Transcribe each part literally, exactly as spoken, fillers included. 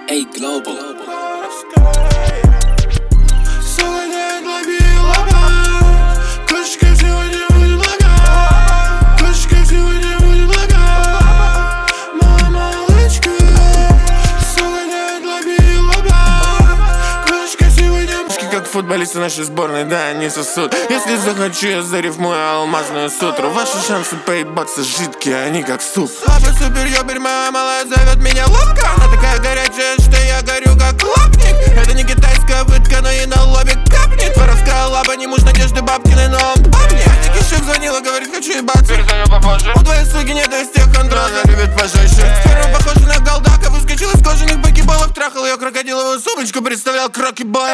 A Global. Футболисты нашей сборной, да, они сосут. Если захочу, я зарифмую алмазную сутру. Ваши шансы поебаться жидкие, они как суп. Слабый супер ёберь, моя малая зовет меня лапка. Она такая горячая, что я горю как лапник. Это не китайская пытка, но и на лобик капнет. Воровская лапа, не муж Надежды Бабкиной, но он помнит. Кишев звонила, говорит, хочу ебаться. Перезвоню попозже. У твоей суки нет из тех контроля, она любит пожестче. Сперва похожа на голдака, выскочил из кожаных покеболов. Трахал ее крокодиловую сумочку, представлял кроки боя.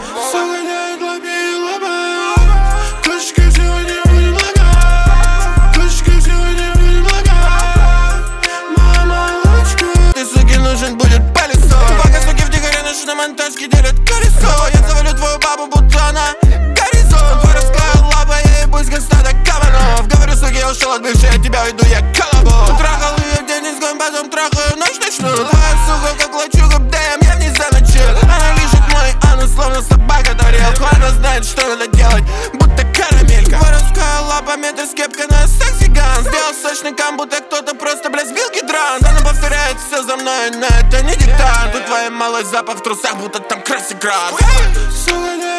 Ты, суки, нужен будет палецо. Пока суки втихаря наши на монтажке делят колесо. Я завалю твою бабу, будто она горизонт. Воровская лапа, ей пусть как стадо кабанов. Говорю, суки, я ушел от бывшей, от тебя уйду, я колобок. Трахал ее день изгоем, потом трахаю ночь ночную. Твоя сука, как лачуга, дэм, я внезапно чил. Она лежит мой анус, словно собака тарелку. Она знает, что надо делать, будто карамелька. Воровская лапа, метр с кепкой на секси-ган. Сделал сочный кам, будто кто-то просто, бля, сбил гидрант. Она повторяет все за мной, но это не диктант. У твоей малой запах в трусах, будто там красит град.